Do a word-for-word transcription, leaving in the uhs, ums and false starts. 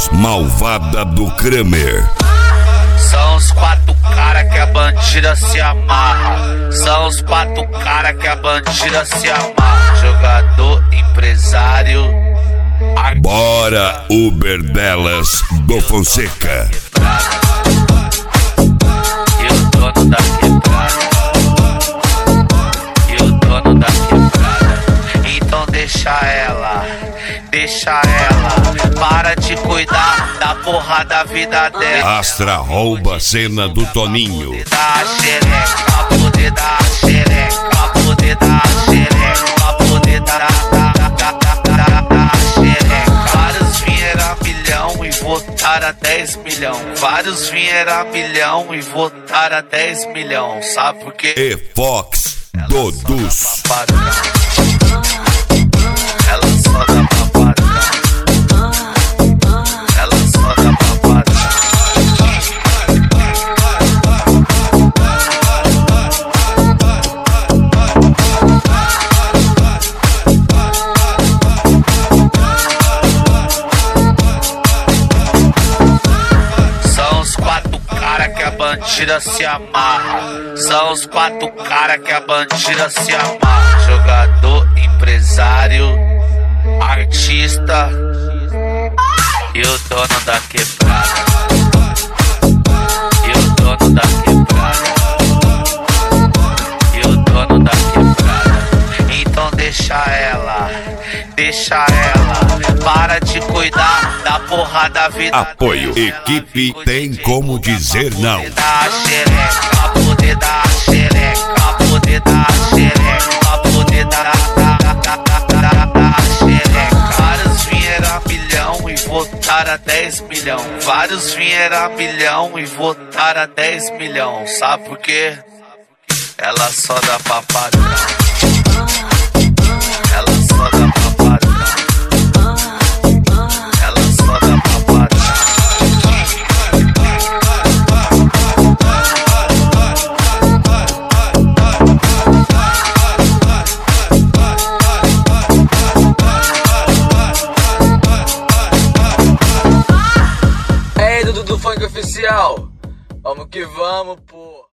voz malvada do Kramer. São os quatro cara que a bandida se amarra. São os quatro cara que a bandida se amarra. Jogador, empresário, artista. Bora, Uber delas do Fonseca. E o dono da quebrada. E o dono da quebrada. Então deixa ela, deixa ela. Para de cuidar da porra da vida dela. Astra rouba a cena do Toninho. Da xereca, poder da xereca, poder da xereca, poder da da xereca. Vários vieram a milhão e votaram a dez milhão. Vários vieram a milhão e votaram a dez milhão. Sabe por quê? E Fox Dodus. Ela só dá papada. Ela só dá papada. São os quatro cara que a bandida se amarra. São os quatro cara que a bandida se amarra. Jogador, empresário, artista e o dono da quebrada. E o dono da quebrada. E o dono da quebrada. Então deixa ela, deixa ela. Para de cuidar da porra da vida. Apoio. Equipe tem como dizer não. Poder da xereca, poder da xereca, poder da xereca, poder da xereca. Vários vieram a milhão e votaram a dez milhão. Vários vieram a milhão e votaram a dez milhão. Sabe por quê? Ela só dá pra padrão. Ela só dá pra padrão. Ela só dá pra padrão. Ei, Dudu do Funk Oficial, vamos que vamos, pô.